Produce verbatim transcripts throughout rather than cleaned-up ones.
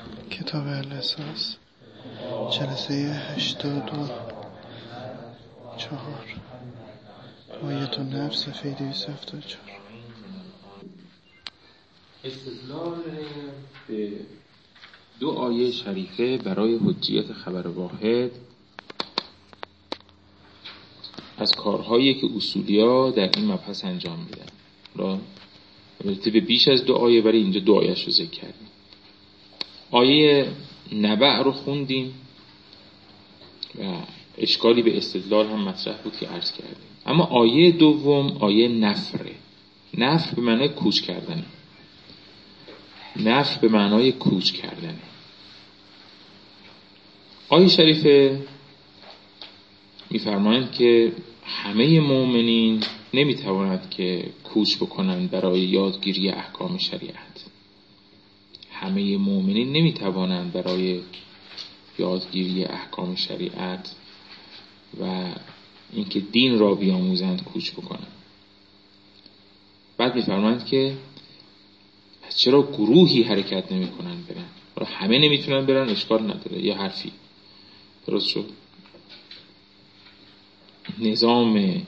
کتاب الاحساس جلسه هشتاد و چهار آیت و نفس صفحه دویست و هفتاد و چهار. استدلال به دو آیه شریفه برای حجیت خبر واحد از کارهایی که اصولیا در این مبحث انجام میدن. را البته به بیش از دو آیه، برای اینجا دو آیه‌اش رو ذکر کردیم. آیه نبع رو خوندیم و اشکالی به استدلال هم مطرح بود که عرض کردیم. اما آیه دوم آیه نفره. نفر به معنای کوچ کردنه. نفر به معنای کوچ کردنه. آیه شریفه می‌فرمایند که همه مؤمنین نمی‌توانند که کوچ بکنند برای یادگیری احکام شریعت. همه مؤمنین نمی‌توانند برای یادگیری احکام شریعت و اینکه دین را بیاموزند کوچ بکنند. بعد می‌فرمایند که پس چرا گروهی حرکت نمی‌کنند برن؟ همه نمی‌تونن برن، اشکال نداره، یه حرفی درست شد. نظام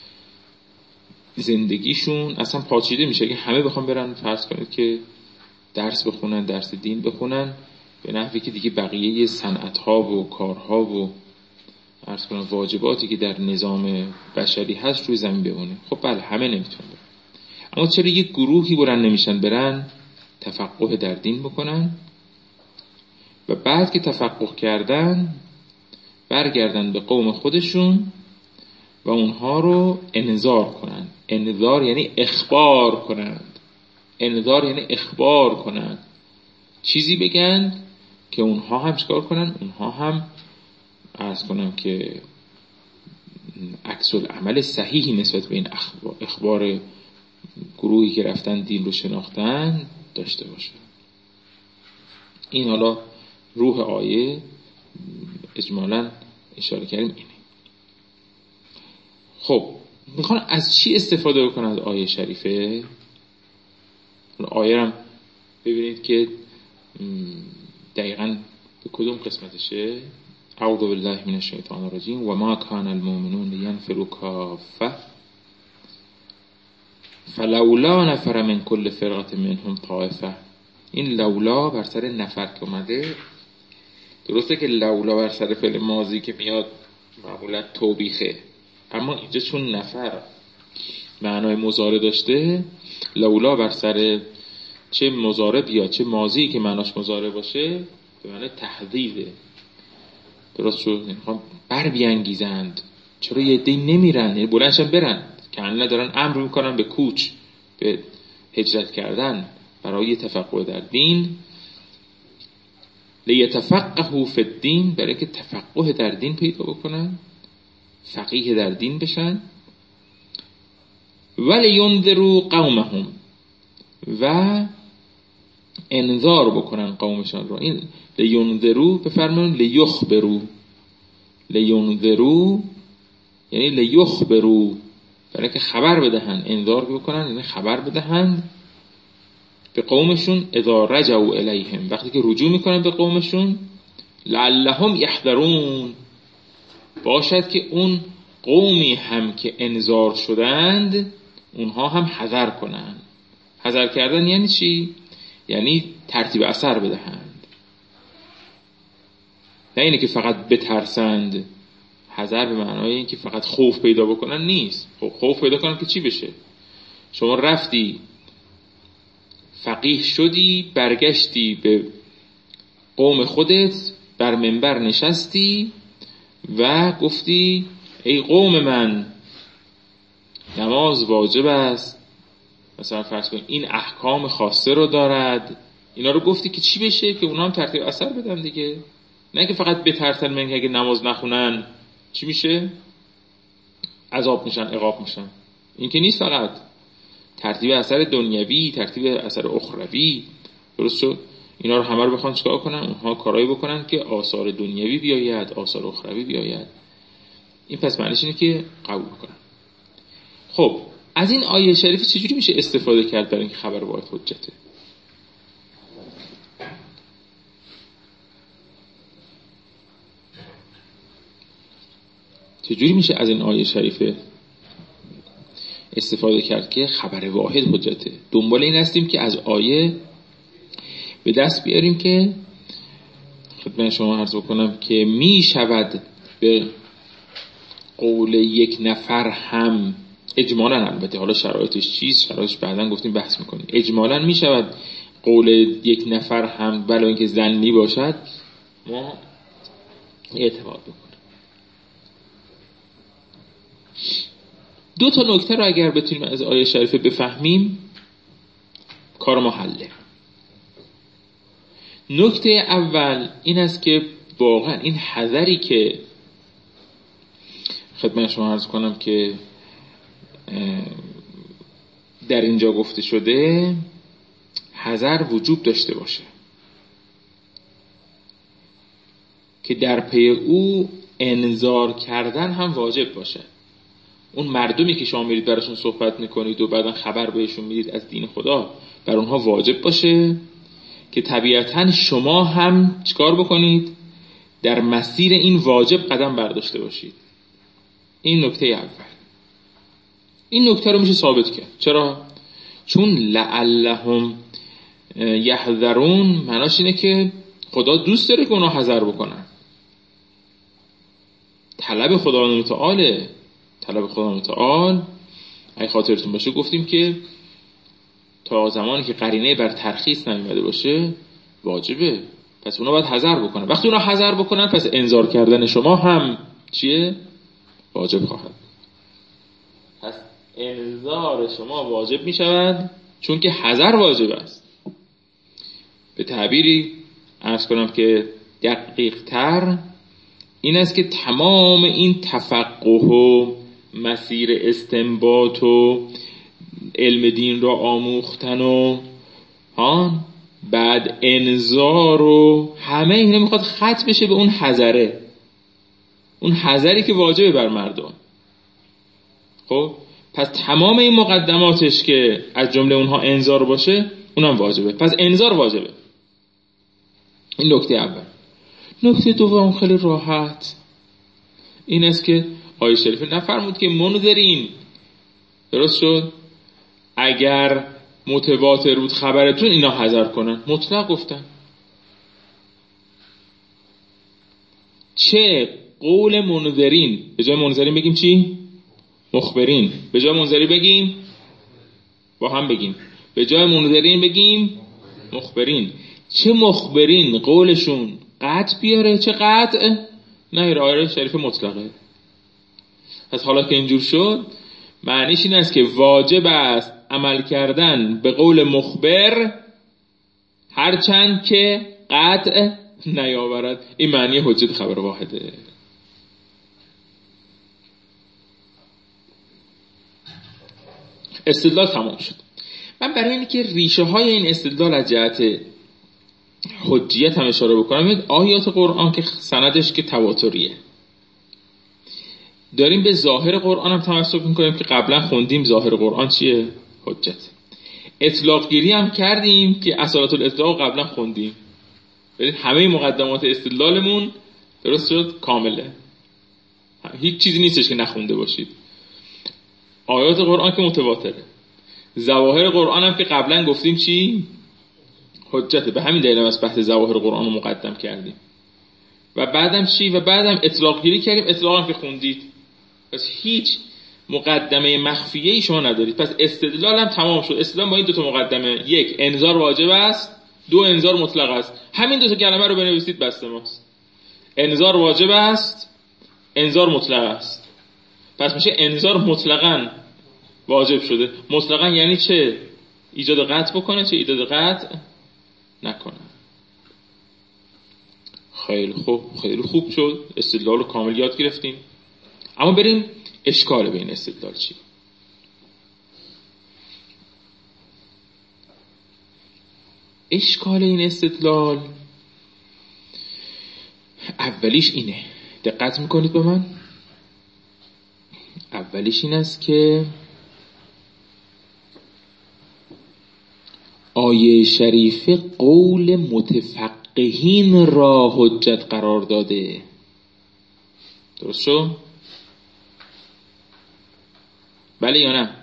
زندگیشون اصلا پاچیده میشه که همه بخوام برن، فرض کنید که درس بخونن، درس دین بخونن، به نحوی که دیگه بقیه صنعت‌ها و کارها و عرض کنم واجباتی که در نظام بشری هست روی زمین بمونه. خب بله، همه نمیتونن برن. اما چرا یک گروهی برن نمیشن برن تفقه در دین بکنن و بعد که تفقه کردن برگردن به قوم خودشون و اونها رو انذار کنند. انذار یعنی اخبار کنند. انذار یعنی اخبار کنند. چیزی بگن که اونها هم چکار کنند؟ اونها هم عرض کنم که عکس العمل صحیحی نسبت به این اخبار, اخبار گروهی که رفتن دین رو شناختن داشته باشه. این حالا روح آیه اجمالاً اشاره کردیم اینه. خب میخوان از چی استفاده بکنن از آیه شریفه؟ آیه هم ببینید که دقیقاً به کدوم قسمتشه. اعوذ بالله من الشیطان الرجیم و ما کان المؤمنون لینفروا کافه فلولا نفر من کل فرقه منهم طائفه. این لولا بر سر نفر که اومده، درسته که لولا بر سر فعل ماضی که میاد معمولا توبیخه، اما اینجا چون نفر معنای مضارع داشته، لولا بر سر چه مضارع بیاد چه ماضی که معناش مضارع باشه به معنی تحذیره. درست شد؟ میخوام بر بیانگیزند. چرا یه عده نمیرن؟ یعنی بلندشن برن، که الان دارن امر میکنن به کوچ، به هجرت کردن برای تفقه در دین. لیتفقهوا فی الدین، برای که تفقه در دین پیدا بکنن، فقیه در دین بشن. ولینذروا قومهم، و انذار بکنن قومشان رو. این لینذروا بفرمایید لیخبروا. لینذروا یعنی لیخبروا، برای که خبر بدهن، انذار بکنن یعنی خبر بدهن به قومشون. اذا رجعوا الیهم، وقتی که رجوع میکنن به قومشون. لعلهم یحذرون، باشد که اون قومی هم که انذار شدند اونها هم حذر کنند. حذر کردن یعنی چی؟ یعنی ترتیب اثر بدهند، نه اینه که فقط بترسند. حذر به معنای این که فقط خوف پیدا بکنن نیست. خوف پیدا کنن که چی بشه؟ شما رفتی فقیه شدی، برگشتی به قوم خودت، بر منبر نشستی و گفتی ای قوم من، نماز واجب است، مثلا فرض کن این احکام خاصه رو دارد. اینا رو گفتی که چی بشه؟ که اونا هم ترتیب اثر بدن دیگه، نه که فقط بترسن من که اگه نماز نخونن چی میشه؟ عذاب میشن، عقاب میشن. این که نیست فقط ترتیب اثر دنیوی، ترتیب اثر اخروی. درست شد؟ اینا رو همه رو بخوان چیکار کنن؟ اونها کارایی بکنن که آثار دنیوی بیاید، آثار اخروی بیاید. این پس معنیش اینه که قبول کنن. خب از این آیه شریف چجوری میشه استفاده کرد برای اینکه خبر واحد حجته؟ چجوری میشه از این آیه شریفه استفاده کرد که خبر واحد حجته؟ دنبال این هستیم که از آیه به دست بیاریم که خدمت شما عرض بکنم که می شود به قول یک نفر هم اجمالاً، البته حالا شرایطش چیست، شرایطش بعداً گفتیم بحث میکنیم، اجمالاً می شود قول یک نفر هم ولی اینکه ظنی باشد ما اعتماد بکنیم. دو تا نکته رو اگر بتونیم از آیه شریفه بفهمیم کار ما حله. نکته اول این است که واقعا این حذری که خدمت شما عرض کنم که در اینجا گفته شده حذر وجوب داشته باشه که در پی او انذار کردن هم واجب باشه. اون مردمی که شما میرید براشون صحبت میکنید و بعدا خبر بهشون میدید از دین خدا، بر اونها واجب باشه که طبیعتاً شما هم چیکار بکنید؟ در مسیر این واجب قدم برداشته باشید. این نکته اول. این نکته رو میشه ثابت کرد. چرا؟ چون لعلهم یحذرون معناش اینه که خدا دوست داره که اونا حذر بکنن. طلب خدا متعاله. طلب خدا متعال اگه خاطرتون باشه گفتیم که تا زمانی که قرینه بر ترخیص نمیده باشه واجبه، پس اونا باید حذر بکنن. وقتی اونا حذر بکنن پس انذار کردن شما هم چیه؟ واجب خواهد. پس انذار شما واجب می شود چون که حذر واجب است. به تعبیری عرض کنم که دقیق تر این است که تمام این تفقه و مسیر استنباط و علم دین را آموختن و ها بعد انذار و همه اینا میخواد ختم بشه به اون حذره، اون حذری که واجبه بر مردم. خب پس تمام این مقدماتش که از جمله اونها انذار باشه اونم واجبه، پس انذار واجبه. این نکته اول. نکته دوم خیلی راحت این است که آیه شریفه نفرمود که منذرین، درست شد، اگر متواتر بود خبرتون اینا حذر کنن، مطلق گفتن. چه قول منذرین، به جای منذرین بگیم چی؟ مخبرین. به جای منذرین بگیم با هم بگیم به جای منذرین بگیم مخبرین. چه مخبرین قولشون قطع بیاره چه قطع نه، آیه شریف مطلقه. پس حالا که اینجور شد معنیش این است که واجب است عمل کردن به قول مخبر هرچند که قطع نیاورد. این معنی حجت خبر واحده. استدلال تمام شد. من برای اینکه که ریشه های این استدلال از جهت حجیت هم اشاره بکنم، آیات قرآن که سندش که تواتریه، داریم به ظاهر قرآن هم تمسک میکنیم که قبلا خوندیم ظاهر قرآن چیه؟ حجت. اطلاق گیری هم کردیم که اصالت الاطلاق قبلا خوندیم. ببینید همه مقدمات استدلالمون درست شد، کامله، هیچ چیزی نیستش که نخونده باشید. آیات قرآن که متواتره، ظواهر قرآن هم که قبلا گفتیم چی؟ حجته. به همین دلیل هم از بحث ظواهر قرآن رو مقدم کردیم. و بعدم چی؟ و بعدم اطلاق گیری کردیم. اطلاق هم که خوندید، پس هیچ مقدمه مخفیه‌ای شما ندارید. پس استدلال هم تمام شد. استدلال با این دو تا مقدمه، یک انذار واجب است، دو انذار مطلق است. همین دو تا کلمه رو بنویسید بسته ماست. انذار واجب است، انذار مطلق است. پس میشه انذار مطلقاً واجب شده. مطلقاً یعنی چه؟ ایجاد قطع بکنه، چه ایجاد قطع نکنه. خیلی خوب، خیلی خوب شد. استدلال رو کامل یاد گرفتیم. اما بریم اشکال به این استدلال چی؟ اشکال این استدلال اولیش اینه، دقت میکنید به من؟ اولیش این است که آیه شریفه قول متفقهین را حجت قرار داده. درست شد؟ بله یا نه؟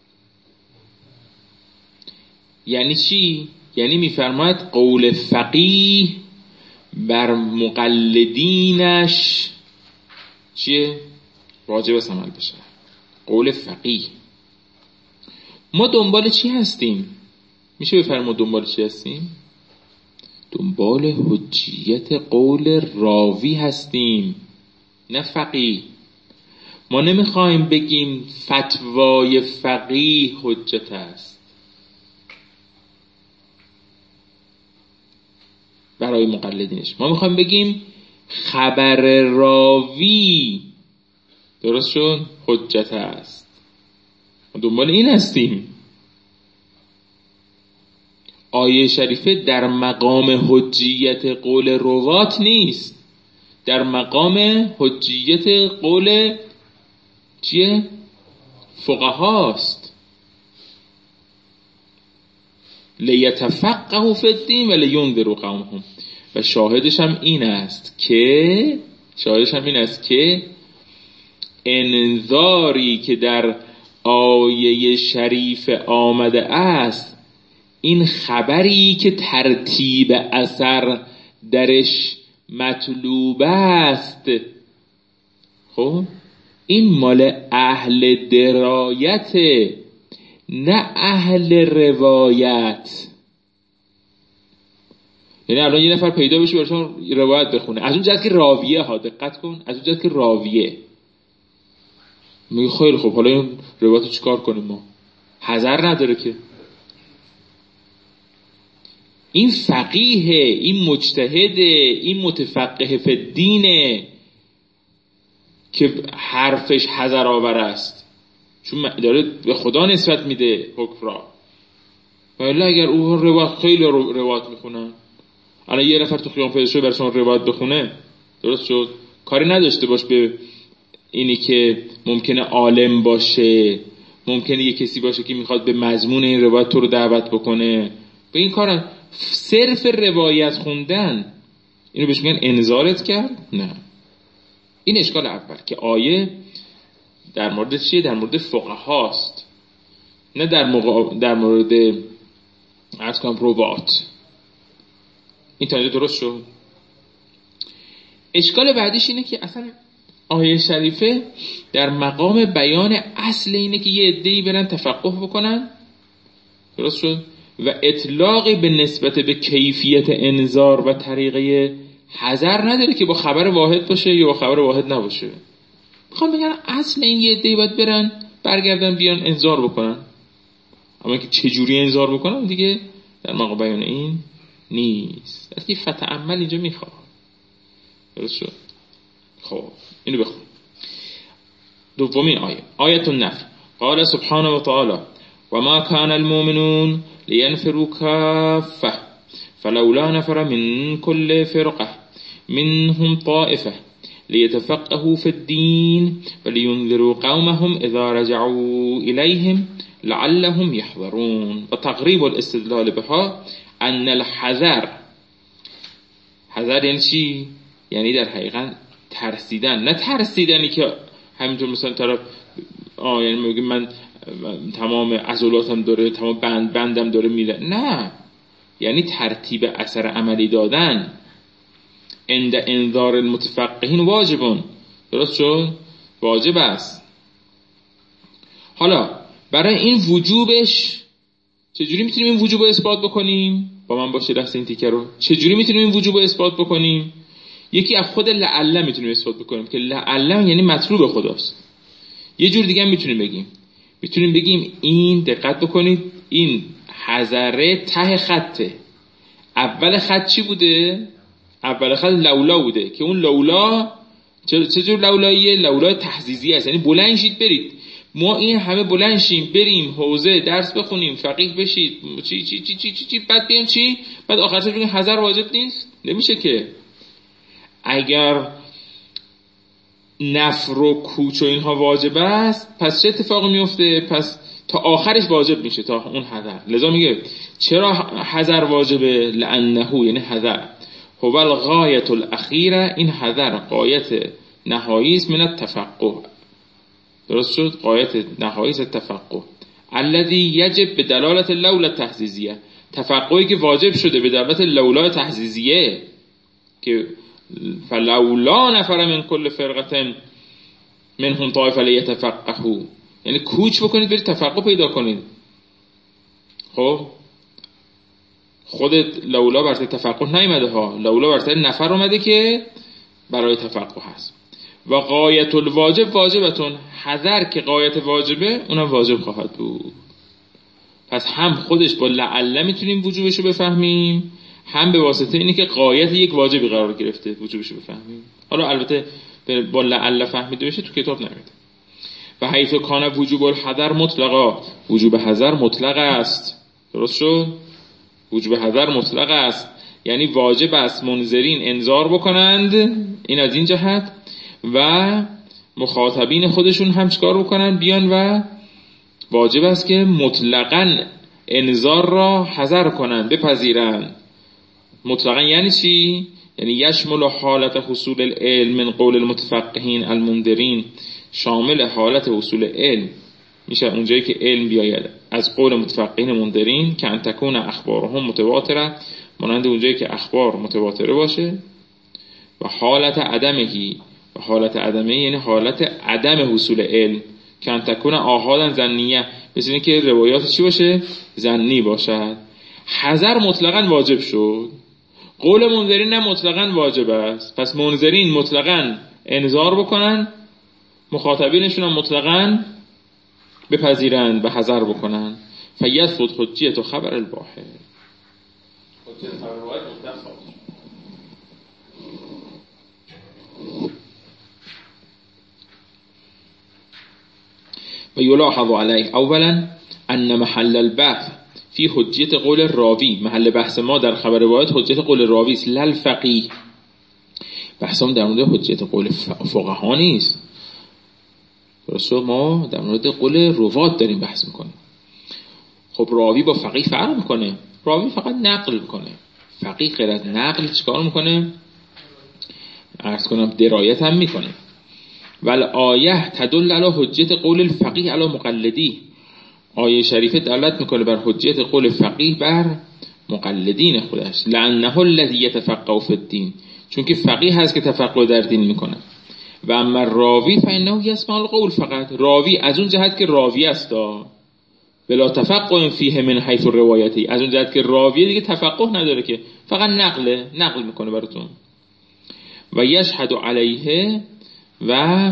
یعنی چی؟ یعنی میفرماید قول فقیه بر مقلدینش چیه؟ واجب است عمل بشه. قول فقیه. ما دنبال چی هستیم؟ میشه بفرمایید ما دنبال چی هستیم؟ دنبال حجیت قول راوی هستیم، نه فقیه. ما نمیخوایم بگیم فتوای فقیه حجت است برای مقلدینش. ما میخوایم بگیم خبر راوی درست شد حجت است. ما دنبال این هستیم. آیه شریفه در مقام حجیت قول روات نیست، در مقام حجیت قول چیه؟ فقهاست. لیتفقهوا فی الدین و لینذروا قومهم. و شاهدش هم این است که شاهدش هم این است که انذاری که در آیه شریف آمده است، این خبری که ترتیب اثر درش مطلوب است، خب این مال اهل درایت نه اهل روایت. یعنی الان یه نفر پیدا بشه برشون روایت بخونه، از اون جهت که راویه ها، دقت کن، از اون جهت که راویه میگه خیلی خب حالا این روایت رو چیکار کنیم؟ ما حذر نداره که. این فقیه، این مجتهد، این متفقه فی الدینه که حرفش حذر آور است، چون داره به خدا نسبت میده حکم را. ولی اگر او روایت خیلی روایت میخونن، الان یه نفر تو خیام پیدا شده برای شما روایت بخونه، درست شد، کاری نداشته باش به اینی که ممکنه عالم باشه، ممکنه یه کسی باشه که میخواد به مضمون این روایت تو رو دعوت بکنه، به این کار صرف روایت خوندن اینو بهش میگن انذارت کرد؟ نه. این اشکال اول که آیه در مورد چیه؟ در مورد فقها هاست، نه در, مقا... در مورد عرض کنم روات. این تا اینجا درست شد؟ اشکال بعدیش اینه که اصلا آیه شریفه در مقام بیان اصل اینه که یه عده‌ای برن تفقه بکنن، درست شد، و اطلاقی به نسبت به کیفیت انذار و طریقه حذر نداره که با خبر واحد باشه یا با خبر واحد نباشه. میخوام بگم اصل این یه عده‌ای باید برن برگردن بیان انذار بکنن، اما که چجوری انذار بکنن دیگه در مقام بیان این نیست. از که فتعمل اینجا میخواد، درست شد. خب اینو بخون. دومین آیه، آیت النفل. قال سبحانه و تعالی و ما کان المؤمنون لینفروا کافه فلولا نفر من كل فرقه منهم طائفه لیتفقهوا فی الدین ولینذروا قومهم اذا رجعوا الیهم لعلهم یحذرون. و تقریب الاستدلال بها ان الحذر، حذر یعنی چی؟ یعنی در حقیقت ترسیدن، نه ترسیدنی که همینطور مثلا طرف آه یعنی میگه من تمام عضلاتم داره، تمام بند بندم داره میره، نه، یعنی ترتیب اثر عملی دادن. عند انذار المتفقهین واجبون، درست شد، واجب است. حالا برای این وجوبش چجوری میتونیم این وجوب رو اثبات بکنیم؟ با من باشه دست این تیکه رو. چجوری میتونیم این وجوب رو اثبات بکنیم؟ یکی از خود لعله میتونیم اثبات بکنیم که لعله یعنی مطلوب خداست. یه جور دیگه هم میتونیم بگیم، میتونیم بگیم این، دقت بکنید، این حذره ته خطه. اول خط چی بوده؟ اول خط لولا بوده که اون لولا چه جور لولاییه؟ لولای تحزیزی است، یعنی بلند شید برید. ما این همه بلند شیم بریم حوزه درس بخونیم، فقیه بشید، چی چی چی چی چی, چی بعد بیان چی؟ بعد آخرش بگیم حذر واجب نیست؟ نمیشه که. اگر نفر و کوچ و اینها واجب است، پس چه اتفاقی میفته؟ پس تا آخرش واجب میشه، تا اون حذر. لذا میگه چرا حذر واجبه؟ لانه، یعنی حذر هو الغایة الاخیره، این حذر غایت نهایی است من التفقه، درست شد؟ غایت نهایی از تفقه الذی یجب به دلالت لولا تحزیزیه، تفقهی که واجب شده به دلالت لولا تحزیزیه که فلولا نفر من کل فرقه منهم طائفه لیتفقهوا، یعنی کوچ بکنید برید تفقه پیدا کنید. خب خودت لولا برای تفقه نیامده ها، لولا برای نفر اومده که برای تفقه هست. و غایت الواجب واجبتون، حذر که غایت واجبه اونم واجب خواهد بود. پس هم خودش با لعله میتونیم وجوبشو بفهمیم، هم به واسطه اینه که غایت یک واجبی قرار گرفته وجوبشو بفهمیم. حالا البته با لعله فهمیده بشه تو کتاب نمیده. و حیث کان وجوب الحذر مطلقا، وجوب حذر مطلق است. درست شد؟ وجوب حذر مطلق است، یعنی واجب است منذرین انذار بکنند، این از این جهت، و مخاطبین خودشون هم چکار بکنن؟ بیان و واجب است که مطلقاً انذار را حذر کنند، بپذیرند. مطلقاً یعنی چی؟ یعنی یشمل حالت حصول العلم من قول المتفقهین المنذرین، شامل حالت حصول علم میشه اونجایی که علم بیاید از قول متفقهین منذرین که ان تکون اخبارهم متواتره، مانند اونجایی که اخبار متواتره باشه. و حالت عدمهی، و حالت عدمه یعنی حالت عدم حصول علم که ان تکون آحادا ظنیه، مثل این که روایات چی باشه؟ ظنی باشد. حذر مطلقاً واجب شد، قول منذرین نه مطلقاً واجب است. پس منذرین مطلقاً انذار بکنن، مخاطبینشون هم مطلقاً بپذیرند و حذر بکنن. فیثبت حجیت و خبر الواحد، حجیت خبر الواحد مطلق ثابت. و یلاحظ علیه اولا ان محل البحث فی حجیت قول راوی، محل بحث ما در خبر روایت حجیت قول راوی است، لا الفقیه. بحثم در مورد حجیت قول فقها نیست. درست، ما در مورد قول روات داریم بحث میکنیم. خب راوی با فقیه فرق میکنه، راوی فقط نقل میکنه، فقیه غیر از نقل چیکار میکنه؟ عرض کنم درایت هم میکنه. ول آیه تدل علی حجیت قول الفقیه علی مقلدی، آیه شریفه دلالت میکنه بر حجیت قول فقیه بر مقلدین خودش. لانه الذی یتفقه فی الدین، چون که فقیه هست که تفقه در دین میکنه. و اما راوی فانه یسمع القول، فقط راوی از اون جهت که راوی است بلا تفقه فیه من حیث روایتی، از اون جهت که راوی دیگه تفقه نداره که فقط نقل نقل میکنه براتون. و یشهد علیه، و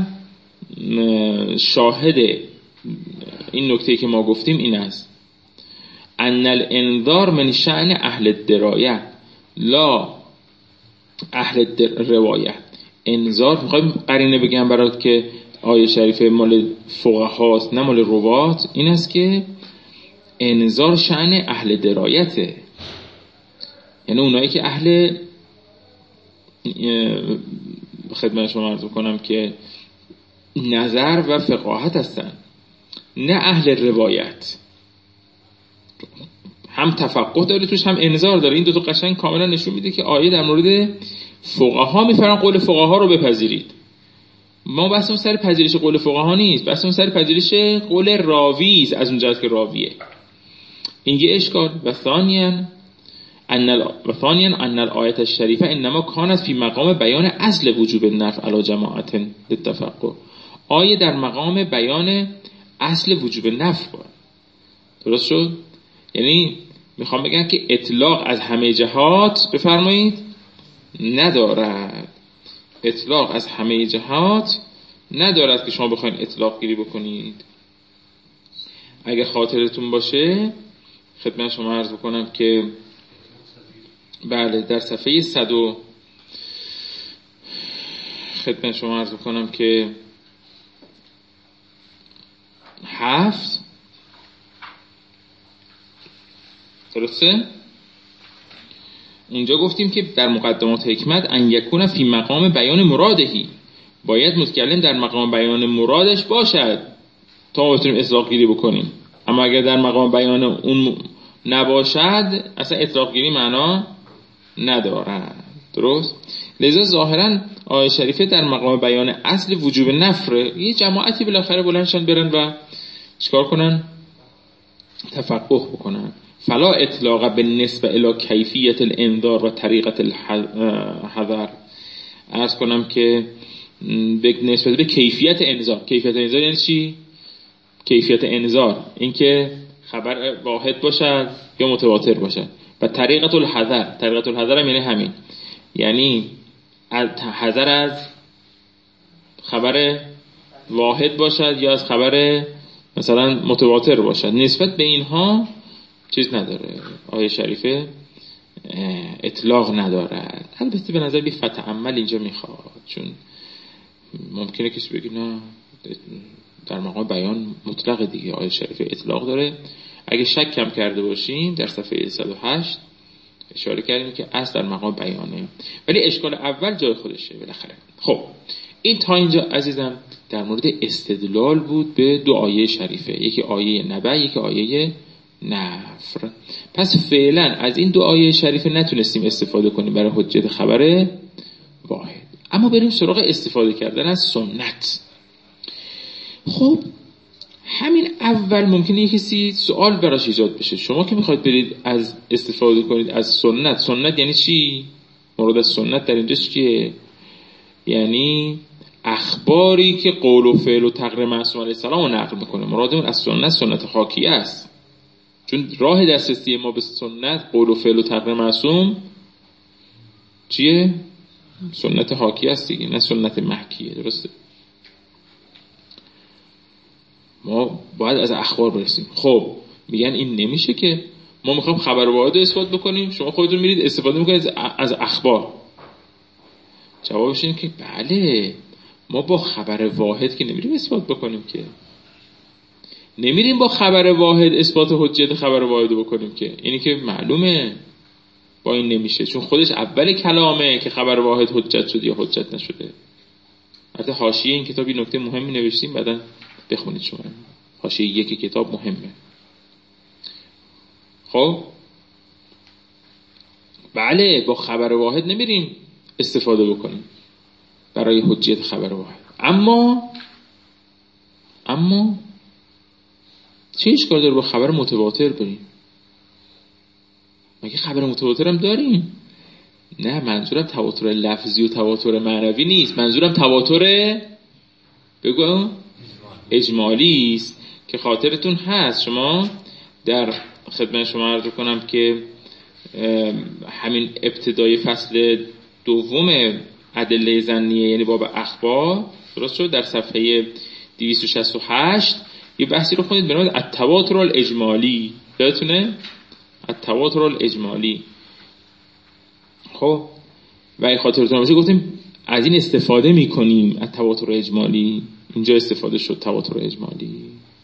شاهد این نکته که ما گفتیم این است ان الانذار من شأن اهل الدرایه لا اهل الروایه. انذار میخوایم قرینه بگم برات که آیه شریفه مال فقهاست نه مال روات، این است که انذار شأن اهل درایته، یعنی اونایی که اهل خدمت شما عرض کنم که نظر و فقاهت هستن، نه اهل روایت. هم تفقه داره توش هم انذار داره، این دو تا قشنگ کاملا نشون میده که آیه در مورد فقها میفرمان قول فقها رو بپذیرید. ما بحثمون سر پذیرش قول فقها نیست، بحثمون سر پذیرش قول راوی است، از اون جهت که راویه. این یه اشکال. و ثانیاً ان و ثانیاً ان الآیه الشریفه انما کانت فی مقام بیان اصل وجوب النفع علی جماعت للتفقه، آیه در مقام بیان اصل وجوب نفع. درست شد؟ یعنی میخوام بگم که اطلاق از همه جهات بفرمایید ندارد، اطلاق از همه جهات ندارد که شما بخواید اطلاق گیری بکنید. اگه خاطرتون باشه خدمت شما عرض بکنم که بله در صفحه صد و خدمت شما عرض بکنم که هفت، درسته؟ اونجا گفتیم که در مقدمات حکمت ان یکون فی مقام بیان مرادهی، باید متکلم در مقام بیان مرادش باشد تا ما بتونیم اطلاق گیری بکنیم. اما اگر در مقام بیان اون نباشد اصلا اطلاق گیری معنا ندارد. درست؟ لذا ظاهرا آیه شریفه در مقام بیان اصل وجوب نفره، یه جماعتی بالاخره بلندشن برن و چیکار کنن؟ تفقه بکنن. فلا اطلاق به نسبه الی کیفیت الانذار و طریقت الحذر. عرض کنم که به نسبت به کیفیت انذار. کیفیت انذار یعنی چی؟ کیفیت انذار اینکه خبر واحد باشد یا متواتر باشد. و طریقت الحذر، طریقت الحذر هم یعنی همین، یعنی حذر از خبر واحد باشد یا از خبر مثلا متواتر باشد. نسبت به اینها چیز نداره آیه شریفه، اطلاق ندارد. البته به نظر بی فتعمل اینجا میخواد، چون ممکنه کسی بگه نه در مقام بیان مطلق دیگه آیه شریفه اطلاق داره. اگه شک کم کرده باشیم در صفحه صد و هشت اشاره کردیم که اصل در مقام بیانه، ولی اشکال اول جای خودشه بالاخره. خب این تا اینجا عزیزم در مورد استدلال بود به دو آیه شریفه، یکی آیه نبع یکی آیه نفر. پس فعلا از این دو آیه شریفه نتونستیم استفاده کنیم برای حجت خبر واحد، اما بریم سراغ استفاده کردن از سنت. خب همین اول ممکنه یک کسی سوال براش ایجاد بشه، شما که میخواید برید از استفاده کنید از سنت، سنت یعنی چی؟ مراد از سنت در اینجا چیه؟ یعنی اخباری که قول و فعل و تقریر معصوم علیه السلام رو نقل میکنه. مرادمون از سنت سنت حاکیه است، چون راه دسترسی ما به سنت قول و فعل و تقریر معصوم چیه؟ سنت حاکیه است دیگه، نه سنت محکیه. درسته؟ ما باید از اخبار برسیم. خب میگن این نمیشه که ما میخوایم خبر واحد رو اثبات بکنیم، شما خودتون میرید استفاده میکنید از اخبار. جوابش اینه که بله، ما با خبر واحد که نمیریم اثبات بکنیم، که نمیریم با خبر واحد اثبات حجت خبر واحد بکنیم، که اینی که معلومه با این نمیشه، چون خودش اول کلامه که خبر واحد حجت شد یا حجت نشده. البته حاشیه این کتاب این نکته مهمی نوشتیم، بعدن بخونید شما، حاشیه یک کتاب مهمه. خب بله، با خبر واحد نمیریم استفاده بکنیم برای حجت خبر واحد. اما اما چه اشکال داره با خبر متواتر بریم؟ مگه خبر متواتر هم داریم؟ نه، منظورم تواتر لفظی و تواتر معنوی نیست، منظورم تواتر بگو اجمالی است که خاطرتون هست شما در خدمت شما عرض کنم که همین ابتدای فصل دوم ادله ظنیه یعنی باب اخبار، درست شد، در صفحه دویست و شصت و هشت یه بحثی رو خوندید به نام التواتر الاجمالی، یادتونه؟ التواتر الاجمالی. خب و این خاطرتون باشه گفتیم از این استفاده میکنیم، التواتر اجمالی اینجا استفاده شد، تواتر اجمالی.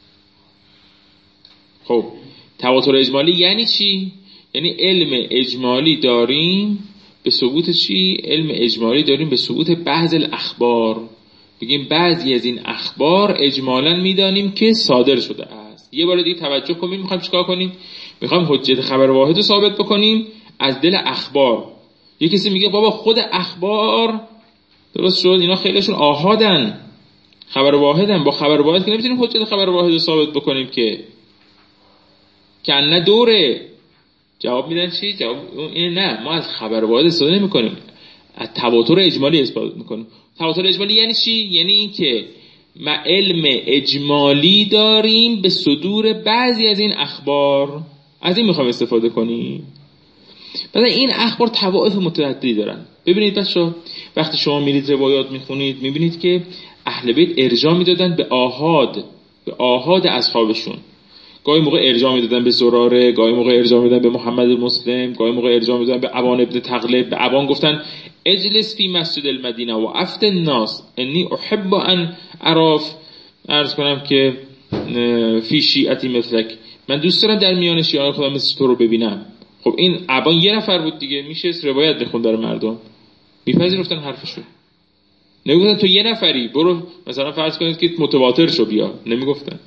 خب تواتر اجمالی یعنی چی؟ یعنی علم اجمالی داریم به ثبوت چی؟ علم اجمالی داریم به ثبوت بعض الاخبار. بگیم بعضی از این اخبار اجمالاً میدانیم که صادر شده است. یه بار دیگه توجه کنیم، میخوایم چیکار کنیم؟ میخوایم حجت خبر واحد رو ثابت بکنیم از دل اخبار. یه کسی میگه بابا خود اخبار درست شد اینا خیلیشون آحادن، خبر واحدن، با خبر واحد که نمیتونیم حجت خبر واحد رو ثابت بکنیم که کنه دوره. جواب میدن چی؟ جواب اینه نه، ما از خبر واحد استفاده نمیکنیم، از تواتر اجمالی استفاده میکنیم. تواتر اجمالی یعنی چی؟ یعنی این که ما علم اجمالی داریم به صدور بعضی از این اخبار، از این میخوایم استفاده کنیم. بعد این اخبار طوائف متعددی دارن. ببینید بچه‌ها وقتی شما میرید روایات میخونید میبینید که اهل بیت ارجاع میدادن به آحاد، به آحاد اصحابشون. گاهی موقع ارجاع میدادن به زراره، گاهی موقع ارجاع میدادن به محمد مسلم، گاهی موقع ارجاع میدادن به ابان ابن تغلب. به ابان گفتن اجلس فی مسجد المدینه و افت الناس انی احب ان اراف عرض کنم که فی شیعتی مثلک، من دوست دارم در میان شیعان خودم مثل تو رو ببینم. خب این ابان یه نفر بود دیگه، میشه روایت بخون برای مردم، میپذیرفتن حرفشو. نمیگفتن تو یه نفری برو مثلا فرض کنید که متواتر شو بیا، نمیگفتن.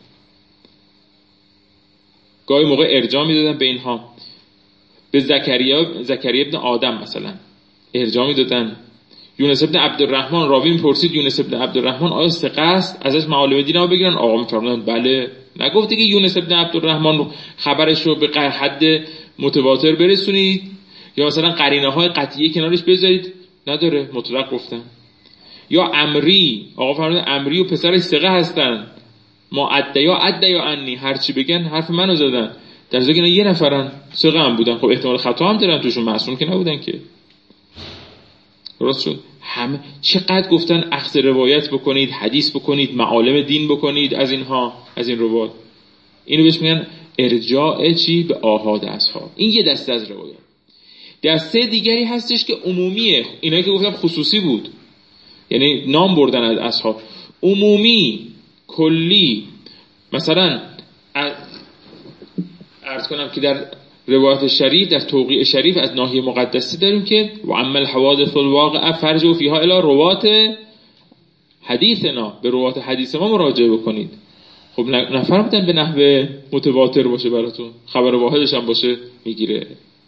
گاهی موقع ارجاع میدادن به اینها، به زکریا زکریا ابن آدم مثلا ارجاع میدادن، یونس ابن عبدالرحمن راوی میپرسید یونس ابن عبدالرحمن آیا ثقه است؟ ازش معالم دینو بگیرن. آقا میفرمودن بله. نگفته که یونس ابن عبدالرحمن رو خبرش رو به حد متواتر برسونید یا مثلا قرینه های قطعیه کنارش بذارید، نداره، مطلق گفتن. یا عمری، آقا فرمودن عمری و پسرش ثقه هستن، ما عدیا عدیا عنی، هر چی بگن حرف منو زدن، در ضمن اینا یه نفرن ثقه هم بودن، خب احتمال خطا هم دارن توشون، معصوم که نبودن که. درست شد. همه چقدر گفتن اخذ روایت بکنید، حدیث بکنید، معالم دین بکنید از اینها، از این روایات. اینو بهش میگن ارجاع چی؟ به آحاد اصحاب. این یه دسته از روایات. دسته دیگری هستش که عمومیه، اینایی که گفتم خصوصی بود، یعنی نام بردن از اصحاب، عمومی کلی. مثلا عرض کنم که در روایت شریف، در توقیع شریف از ناحیه مقدسی داریم که و اما الحوادث الواقعه فرجوا فیها الی روات حدیثنا، به روات حدیث ما مراجعه بکنید. خب نفر بودن به نحوه متواتر باشه براتون، خبر واحدش هم باشه میگیره.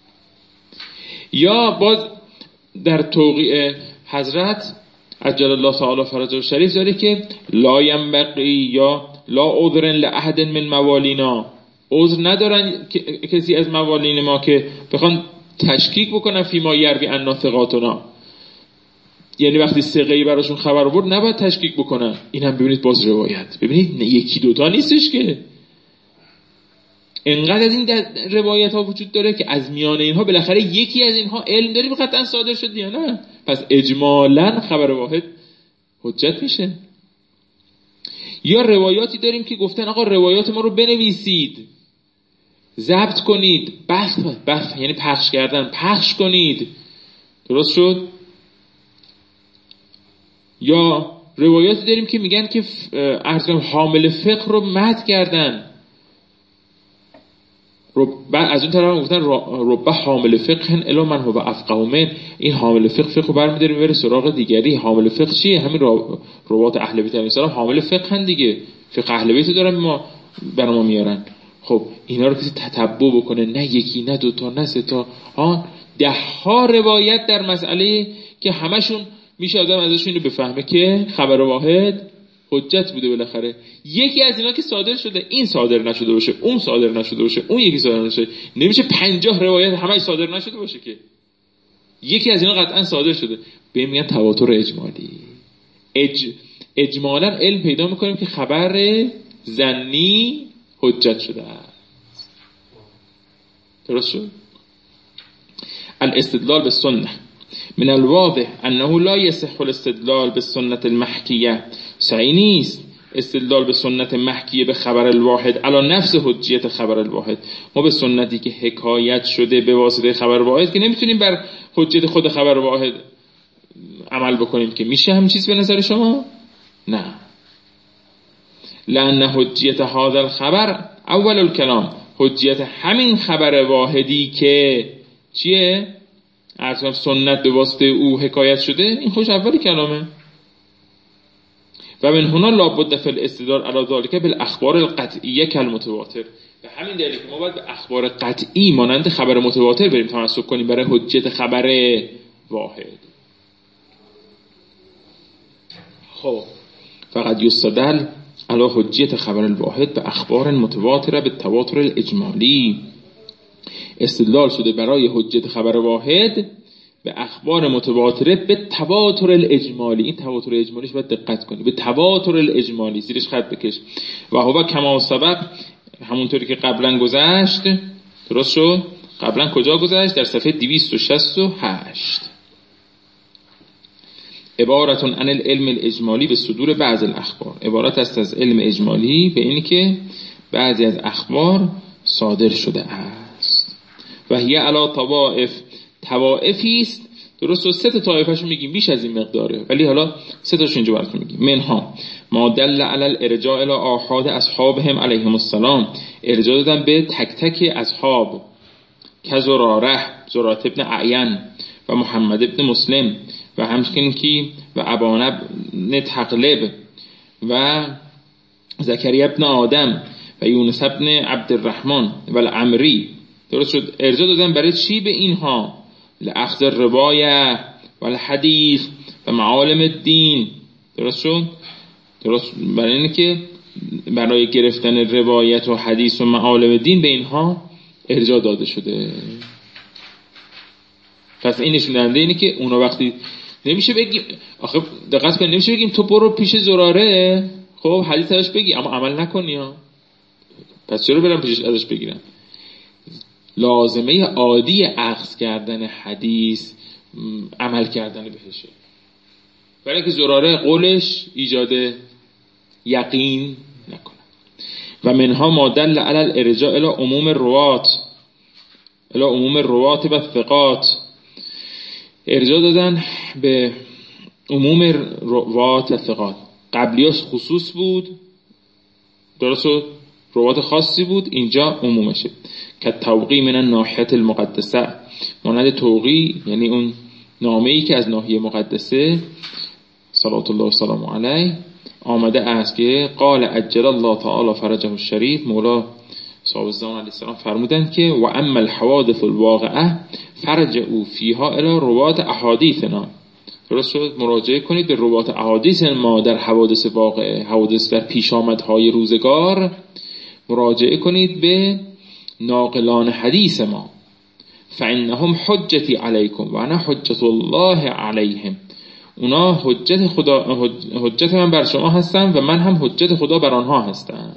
یا باز در توقیع حضرت عجل الله تعالی فرجه شریف داره که لا ینبغی یا لا عذر لاحد من موالینا، عذر ندارن کسی از موالین ما که بخوان تشکیک بکنن فی ما یروی عنا ثقاتنا، یعنی وقتی ثقه‌ای براشون خبر آورد نباید تشکیک بکنن. این هم ببینید باز روایت، ببینید یکی دوتا نیستش که، انقدر از این روایت ها وجود داره که از میان اینها بالاخره یکی از اینها علم داریم قطعا صادر شد یا نه، پس اجمالاً خبر واحد حجت میشه. یا روایاتی داریم که گفتن آقا روایات ما رو بنویسید، ضبط کنید، بحث بحث یعنی پخش کردن، پخش کنید. درست شد. یا روایاتی داریم که میگن که عرض کنم حامل فقه رو مد کردن، بعد از اون طرف گفتن رب حامل فقه الا من هو افقه من، این حامل فقه فقه رو برمی‌داریم بره سراغ دیگری. حامل فقه چیه؟ همین روات اهل بیت علیهم السلام حامل فقه هن دیگه، فقه اهل بیت دارن ما برای ما میارن. خب اینا رو کسی تتبع بکنه، نه یکی نه دوتا نه سه تا، ها ده ها روایت در مسئله که همشون میشه آدم ازشون اینو بفهمه که خبر واحد حجت بوده. بالاخره یکی از اینا که صادر شده، این صادر نشده باشه، اون صادر نشده باشه، اون یکی صادر نشده، نمیشه پنجاه روایت همش صادر نشده باشه که، یکی از اینا قطعا صادر شده. به میگن تواتر اجمالی. اج... اجمالا علم پیدا میکنیم که خبر ظنی حجت شده است. درست شد. الاستدلال بالسنه من الواضح انه لا يصح الاستدلال بالسنه المحکیه، صحیح نیست استدلال به سنت محکیه به خبر الواحد علی نفس حجیت خبر الواحد. ما به سنتی که حکایت شده به واسطه خبر واحد که نمیتونیم بر حجیت خود خبر واحد عمل بکنیم که میشه همین چیز به نظر شما؟ نه. لأن حجیت هذا الخبر اول الکلام، حجیت همین خبر واحدی که چیه؟ اصلا سنت به واسطه او حکایت شده، این خوش اول کلامه. و من هنا لابد فی الاستدلال علی ذلک بالاخبار القطعیه کالمتواتر. به همین دلیل که ما باید به اخبار قطعی مانند خبر متواتر بریم تمسک کنیم برای حجیت خبر واحد. خب فقط یستدل علی حجیت خبر الواحد به اخبار متواتره به تواتر الاجمالی. استدلال شده برای حجیت خبر واحد به اخبار متواتره به تواتر الاجمالی. این تواتر اجمالیش باید دقت کنی، به تواتر الاجمالی، زیرش خط بکش. و هو کما سبق، همونطوری که قبلا گذشت. درست شد؟ قبلا کجا گذشت؟ در صفحه دویست و شصت و هشت. عبارت عن العلم الاجمالی به صدور بعض الاخبار، عبارت است از علم اجمالی به اینی که بعضی از اخبار صادر شده است. و هی علی طوائف، طوائفی است. درست، سه تا طایفه‌شو میگیم، بیش از این مقداره ولی حالا سه تاشو اینجا براتون میگیم. منها ما دل علی الارجاء الی آحاد اصحابهم علیهم السلام، ارجاع دادن به تک تک اصحاب که زراره، زراره ابن اعین و محمد ابن مسلم و همچنین کی و ابان ابن تغلب و زکریا ابن آدم و یونس ابن عبدالرحمن و العمری. درست شد. ارجاع دادن برای چی به اینها؟ لأخذ الروایه و الحدیث و معالم دین. درست شد؟ درست. برای اینه که برای گرفتن روایت و حدیث و معالم دین به اینها ارجاع داده شده. پس این نشون دهنده اینه که اونا وقتی نمیشه بگیم، آخه دقت کن، نمیشه بگیم تو برو پیش زراره خب حدیث ازش بگی اما عمل نکنی ها، پس چرا برم پیشش ازش بگیرم؟ لازمه عادی اخذ کردن حدیث عمل کردن بهشه، برای که زراره قولش ایجاد یقین نکنه. و منها ما دل علی الارجاء الی عموم الروات الی عموم الروات و ثقات، ارجاع دادن به عموم روات و ثقات. قبلیاش خصوص بود، درست شد، روات خاصی بود، اینجا عمومشه. که توقی من الناحیه المقدسه، مانند توقی یعنی اون نامه‌ای که از ناحیه مقدسه صلوات الله و سلام علیه آمده است که قال عجل الله تعالی فرجه الشریف، مولا صاحب الزمان علیه السلام فرمودند که و اما الحوادث الواقعه فرجعوا فیها الی روات احادیثنا. درست شد، مراجعه کنید به روات احادیث ما در حوادث واقعه، حوادث در پیش آمدهای روزگار، مراجعه کنید به ناقلان حدیث ما. فانهم حجتی علیکم و انا حجت الله علیهم، اونا حجت خدا، حجت من بر شما هستن و من هم حجت خدا بر آنها هستم.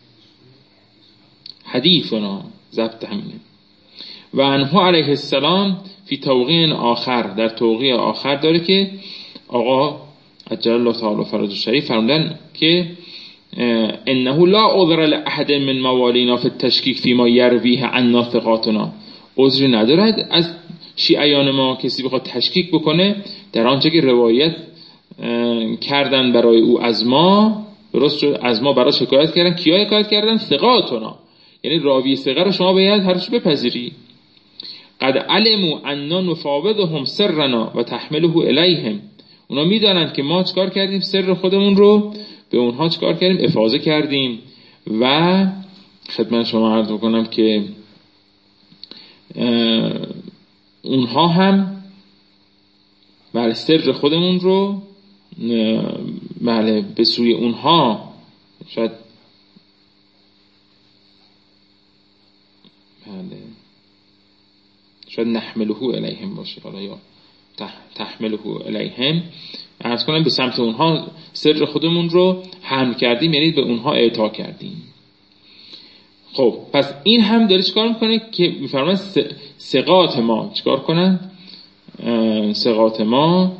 حدیث اونا ضبط همینه. و انها علیه السلام فی توقیع آخر، در توقیع آخر داره که آقا عجل الله تعالی فرج الشریف فرمودن که انه لا عذر لاحد من موالینا فی التشکیک فیما یرویه عنا ثقاتنا، عذری ندارد از شیعیان ما کسی بخواد تشکیک بکنه در آنچه که روایت کردن برای او از ما. درست شد، از ما برای شکایت کردن. کیا شکایت کردن؟ ثقاتنا، یعنی راوی ثقه رو شما باید هرچی بپذیری. قد علموا اننا نفاوضهم سرنا و تحمله الیهم، اونا میدانند که ما چیکار کردیم، سر خودمون رو به اونها چیکار کردیم، افاضه کردیم. و خدمت شما عرض بکنم که اونها هم بله سر خودمون رو بله به سوی اونها شاید بله شاید نحمله الیهم باشه، حالا یا تحمله الیهم، عرض کنم به سمت اونها سر خودمون رو حمل کردیم، یعنی به اونها اعطا کردیم. خب پس این هم داره چیکار میکنه که میفرماید ثقات ما چیکار کنن؟ ثقات ما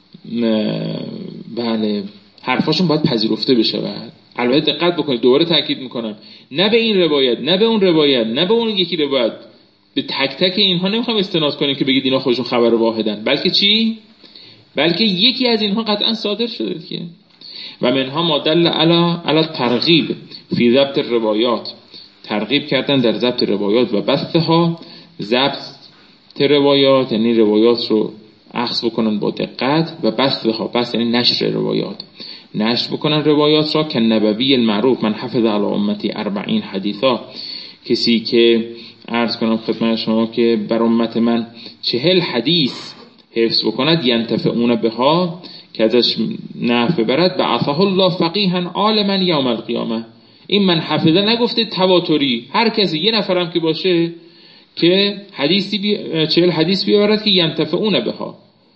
بله حرفاشون باید پذیرفته بشه. بعد البته دقت بکنید، دوباره تاکید میکنم، نه به این روایت، نه به اون روایت، نه به اون یکی روایت، به تک تک اینها نمیخوام استناد کنیم که بگید اینا خودشون خبر واحدن، بلکه چی؟ بلکه یکی از اینها قطعا صادر شده که و منها ما دل علی علی ترغیب فی ضبط الروایات، ترغیب کردن در ضبط روایات و بثها، ضبط روایات یعنی روایات رو اخذ بکنن با دقت، و بثها، بث یعنی نشر روایات، نشر بکنن روایات را که نبوی المعروف من حفظ علی امتی اربعین حدیثا، کسی که عرض کنم خدمت شما که بر امت من چهل حدیث حفظ بکند، ینتفعون بها، که ازش نفع ببرد، بعثه الله فقیها عالما یوم القیامه. این من حفظه نگفته تواتری، هر کسی یه نفرم که باشه که حدیثی بی... چهل حدیث بیاورد که ینتفعون بها،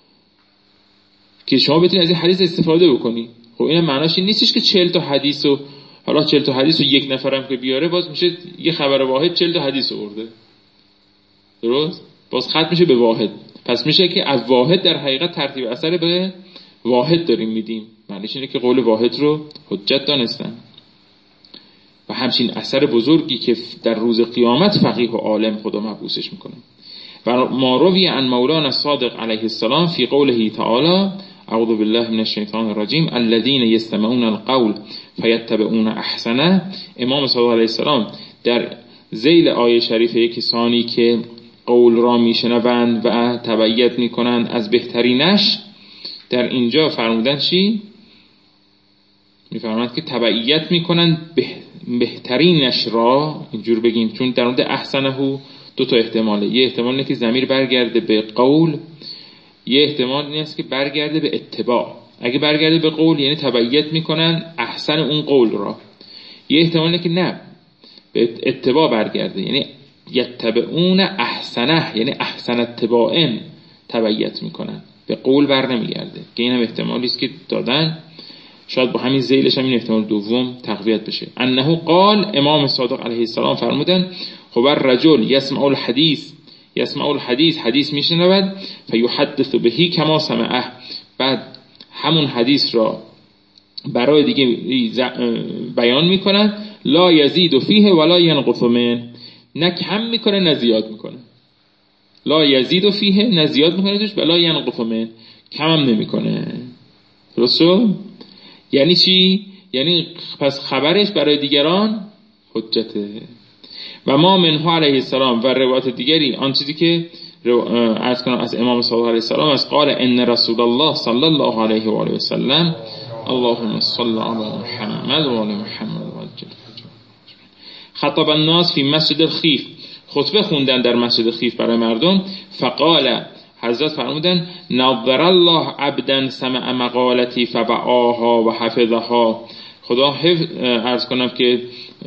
که شما بتونید از این حدیث استفاده بکنی. خب این معناش این نیستش که چهل تا حدیث و حالا چهل تا حدیث و یک نفرم که بیاره باز میشه یه خبر واحد چهل تا حدیث آورده، درست؟ باز ختم میشه به واحد. پس میشه که از واحد در حقیقت ترتیب اثر به واحد داریم میدیم. معنیش اینه که قول واحد رو حجت دانستن و همچین اثر بزرگی که در روز قیامت فقیه و عالم خدا مبعوثش میکنه. و ما روی عن مولانا الصادق علیه السلام فی قوله تعالی اعوذ بالله من الشیطان الرجیم الذين يستمعون القول فيتبعون احسنه، امام صادق علیه السلام در ذیل آیه شریفه کسانی که قول را میشنوند و تبعیت میکنند از بهترینش، در اینجا فرمودن چی؟ میفرماند که تبعیت میکنند به بهترینش را، اینجور بگیم، چون در مورد احسنه دو تا احتماله. یه احتمال اینه که ضمیر برگرده به قول، یه احتمال این است که برگرده به اتباع. اگه برگرده به قول یعنی تبعیت میکنن احسن اون قول را. یه احتمالی که نه به اتباع برگرده یعنی یتبعون احسنه یعنی احسن اتباعن تبعیت میکنن، به قول بر نمیگرده که اینم احتمالی است که دادن. شاید با همین ذیلش هم این احتمال دوم تقویت بشه. انه قال امام صادق علیه السلام فرمودن هو الرجل یسمع الحدیث یسمع الحدیث حدیث میشنود فیحدث بهی کما سمعه، بعد همون حدیث را برای دیگه بیان میکنن لا یزید فیه ولا ینقص منه، نه کم میکنه نه زیاد میکنه. لا یزید فیه نه زیاد میکنه توش، ولا ینقص منه کم هم نمیکنه. درسته؟ یعنی چی؟ یعنی پس خبرش برای دیگران حجته. و ما منه علیه السلام و روایت دیگری آن چیزی که عرض کنم از امام صادق علیه السلام از قال ان رسول الله صلی الله علیه و آله و سلم اللهم صل علی محمد و آل محمد و عجل خطب الناس فی مسجد الخیف، خطبه خوندن در مسجد خیف برای مردم. فقال حضرت فرمودن نظر الله عبدا سمع مقالتی فوعاها و حفظها، خدا حفظ عرض کنم که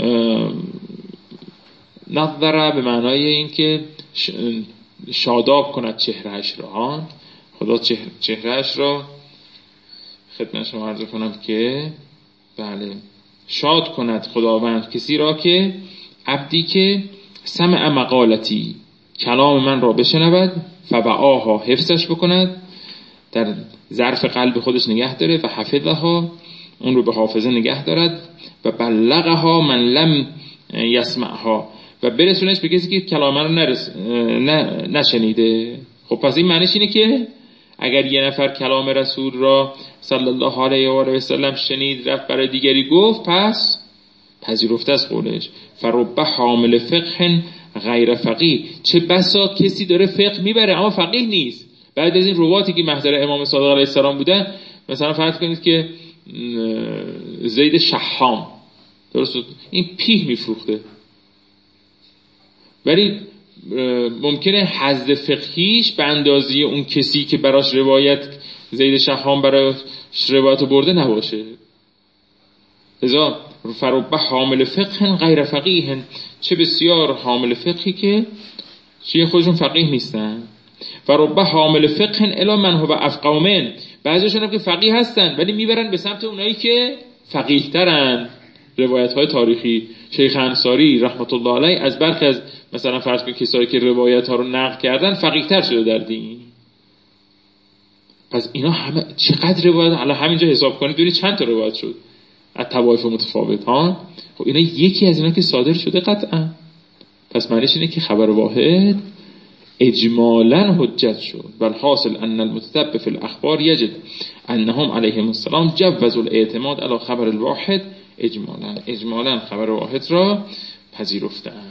نظر به معنای این که شاداب کند چهرهش را، خدا چهرهش را خدمت شما عرض کنم که بله شاد کند خداوند کسی را که عبدی که سمع مقالتی کلام من را بشنود فوعاها حفظش بکند، در ظرف قلب خودش نگه داره و حفظها اون رو به حافظه نگه دارد و بلغها من لم یسمعها و برسونش به کسی که کلام من رو نرس... ن... نشنیده. خب پس این معنیش اینه که اگر یه نفر کلام رسول را صلی الله علیه و آله و سلم شنید رفت برای دیگری گفت پس پذیرفته از قولش. فرب حامل فقه غیر فقیه، چه بسا کسی داره فقه میبره اما فقیه نیست. بعد از این رواتی که محضر امام صادق علیه السلام بودن، مثلا فرض کنید که زید شحام درست این پیه میفروخته، ولی ممکنه حظ فقهیش به اندازه اون کسی که براش روایت زید شحام براش روایت برده نباشه. لذا فرب حامل فقه غیر فقیه، چه بسیار حامل فقهی که چیه خودشون فقیه نیستن. فرب حامل فقه الی من هو افقه من، بعضیشون هم که فقیه هستن ولی میبرن به سمت اونایی که فقیه ترن. روایت های تاریخی شیخ انصاری رحمت الله علیه از برخی از مثلا فرض کنید کسایی که روایت ها رو نقل کردن فقیه تر شده در دین. پس اینا همه چقدر روایت حالا همینجا حساب کنید ببینید چند تا روایت شد از طوایف متفاوت ها. خب اینا یکی از اینا که صادر شده قطعا، پس معنیش اینه که خبر واحد اجمالا حجت شد. بل حاصل ان المتتبع فی الاخبار یجد انهم علیهم السلام جوزوا الاعتماد علی خبر الواحد اجمالا، اجمالا خبر واحد را پذیرفتند.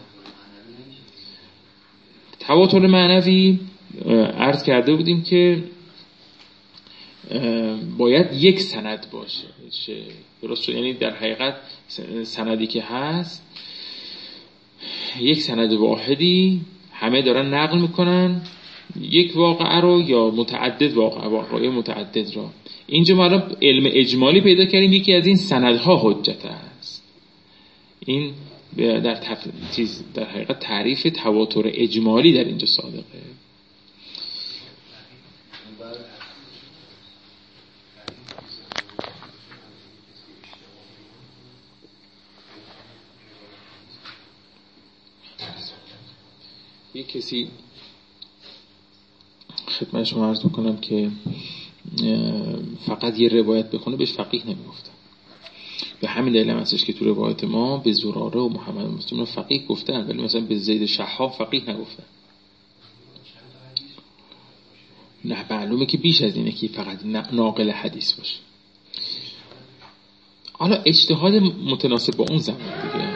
تواتر معنوی عرض کرده بودیم که باید یک سند باشه، درست شد؟ یعنی در حقیقت سندی که هست یک سند واحدی همه دارن نقل میکنن یک واقعه رو یا متعدد واقعه واقعه متعدد را. اینجا ما علم اجمالی پیدا کردیم یکی از این سندها حجت است. این در تف... در حقیقت تعریف تواتر اجمالی در اینجا صادقه. یک کسی خدمت شما عرض میکنم که فقط یه روایت بخونه بهش فقیه نمیگفتن. به همین دلیل هم هستش که تو روایت ما به زراره و محمد مسلم رو فقیه گفتن ولی مثلا به زید شحاب فقیه نگفتن. نه معلومه که بیش از اینه که فقط ناقل حدیث باشه. حالا اجتهاد متناسب با اون زمان دیگه